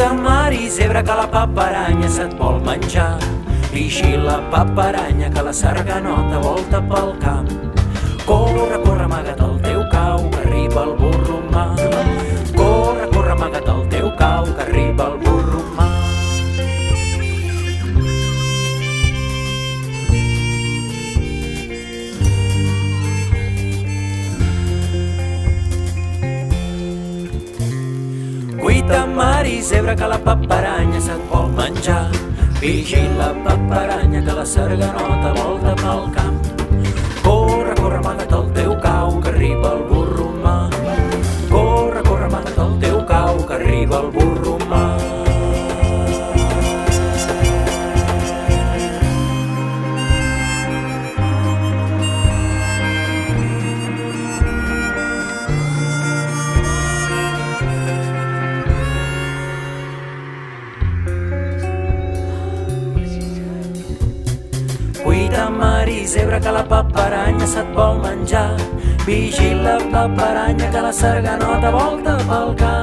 Cuita mar i zebra que la paparanya se't vol menjar. Vigila paparanya que la sarganota volta pel camp. Corre, corre, amaga't el teu cau, que arriba el burro humà. Corre, corre, amaga't el teu cau, que arriba el burro humà. Cuita mar i zebra que la paparanya se't vol menjar. Vigila paparanya que la sarganota volta pel camp. Corre, corre, amaga't el teu cau, que arriba el burro humà. Corre, corre, amaga't el teu cau, que arriba el burro humà. Cuita mar i zebra que la paparanya se't vol menjar. Vigila paparanya que la sarganota volta pel camp.